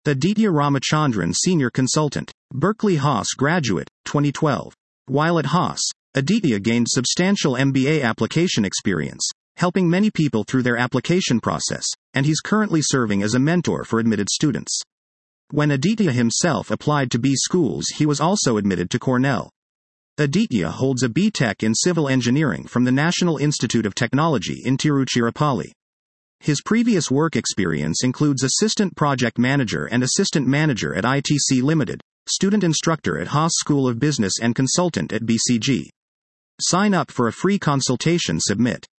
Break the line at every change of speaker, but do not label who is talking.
Aditya Ramachandran Senior Consultant, Berkeley Haas Graduate, 2012. While at Haas, Aditya gained substantial MBA application experience, helping many people through their application process, and he's currently serving as a mentor for admitted students. When Aditya himself applied to B schools, he was also admitted to Cornell. Aditya holds a B.Tech in Civil Engineering from the National Institute of Technology in Tiruchirappalli. His previous work experience includes Assistant Project Manager and Assistant Manager at ITC Limited, Student Instructor at Haas School of Business and Consultant at BCG. Sign up for a free consultation. Submit